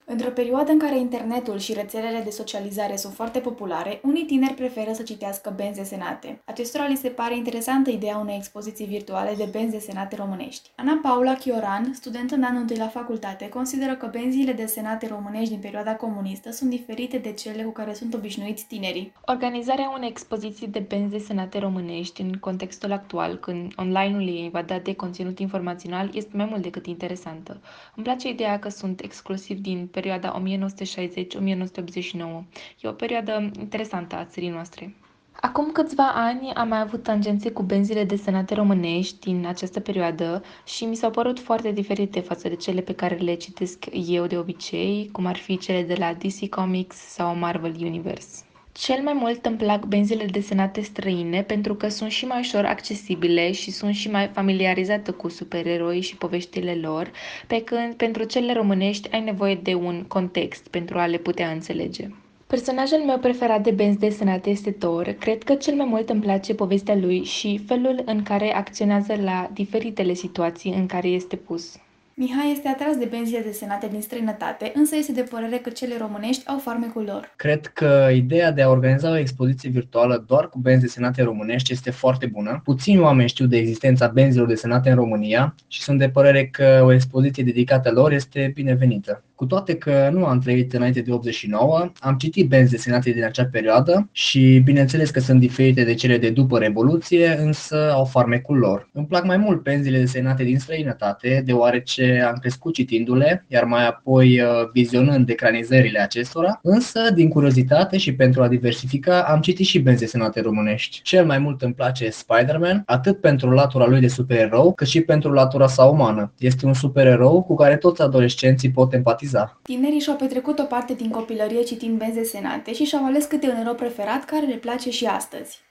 Într-o perioadă în care internetul și rețelele de socializare sunt foarte populare, unii tineri preferă să citească benzi desenate. Acestora li se pare interesantă ideea unei expoziții virtuale de benzi desenate românești. Ana Paula Chioran, studentă în anul 1 la facultate, consideră că benziile desenate românești din perioada comunistă sunt diferite de cele cu care sunt obișnuiți tinerii. Organizarea unei expoziții de benzi desenate românești în contextul actual, când online-ul e invadat de conținut informațional, este mai mult decât interesantă. Îmi place ideea că sunt exclusiv din perioada 1960-1989. E o perioadă interesantă a țării noastre. Acum câțiva ani am mai avut tangențe cu benzile desenate românești din această perioadă și mi s-au părut foarte diferite față de cele pe care le citesc eu de obicei, cum ar fi cele de la DC Comics sau Marvel Universe. Cel mai mult îmi plac benzile desenate străine pentru că sunt și mai ușor accesibile și sunt și mai familiarizată cu supereroi și poveștile lor, pe când pentru cele românești ai nevoie de un context pentru a le putea înțelege. Personajul meu preferat de benzi desenate este Thor. Cred că cel mai mult îmi place povestea lui și felul în care acționează la diferitele situații în care este pus. Mihai este atras de benzile desenate din străinătate, însă este de părere că cele românești au farmecul lor. Cred că ideea de a organiza o expoziție virtuală doar cu benzi desenate românești este foarte bună. Puțini oameni știu de existența benzilor desenate în România și sunt de părere că o expoziție dedicată lor este binevenită. Cu toate că nu am trăit înainte de 89, am citit benzi desenate din acea perioadă și bineînțeles că sunt diferite de cele de după Revoluție, însă au farmecul lor. Îmi plac mai mult benzile desenate din străinătate, deoarece am crescut citindu-le, iar mai apoi vizionând ecranizările acestora, însă din curiozitate și pentru a diversifica am citit și benzi desenate românești. Cel mai mult îmi place Spider-Man, atât pentru latura lui de supererou, cât și pentru latura sa umană. Este un supererou cu care toți adolescenții pot empatiza. Tinerii și-au petrecut o parte din copilărie citind benzi desenate și și-au ales câte un erou preferat care le place și astăzi.